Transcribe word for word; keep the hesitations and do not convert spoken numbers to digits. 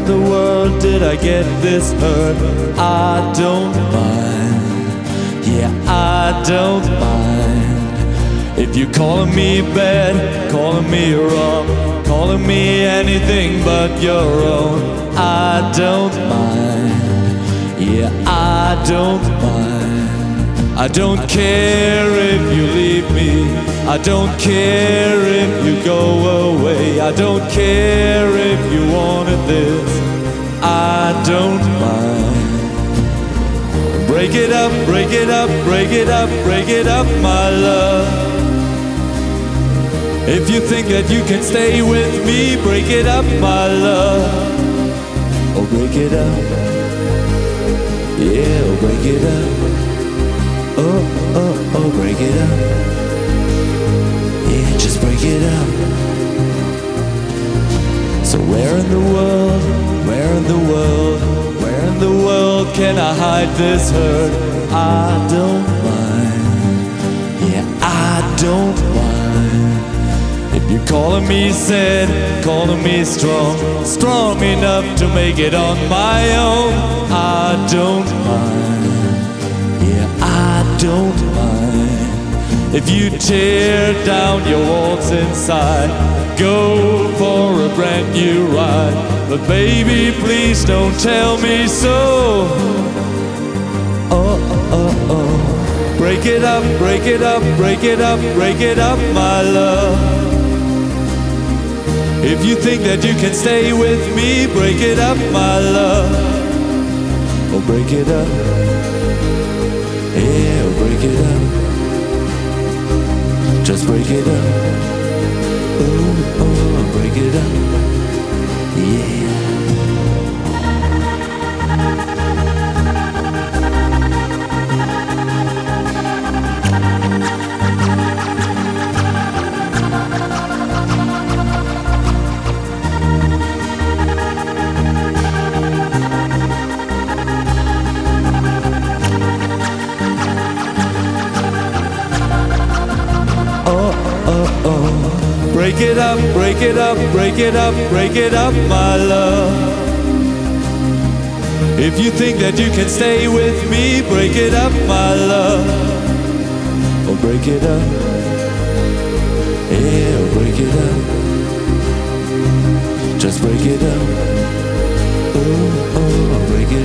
in the world did I get this hurt? I don't mind, yeah, I don't mind. If you're calling me bad, calling me wrong, calling me anything but your own, I don't mind, yeah, I don't mind. I don't care if you leave me, I don't care if you go away, I don't care if you wanted this, I don't mind. Break it up, break it up, break it up, break it up, my love. If you think that you can stay with me, break it up, my love. Oh, break it up, yeah, oh, break it up. Oh, oh, oh, break it up. Yeah, just break it up. So where in the world, where in the world, where in the world can I hide this hurt? I don't mind, yeah, I don't mind. If you're calling me sad, calling me strong, strong enough to make it on my own, I don't mind, yeah, I don't mind. If you tear down your walls inside, go for a brand new ride. But baby, please don't tell me so. Oh, oh, oh. Break it up, break it up, break it up, break it up, my love. If you think that you can stay with me, break it up, my love. Oh, break it up. Yeah, oh, break it up. Just break it up. Oh, oh, break it up. Yeah. Break it up, break it up, break it up, break it up, my love. If you think that you can stay with me, break it up, my love. Oh, break it up. Yeah, oh, break it up. Just break it up. Oh, oh, break it up.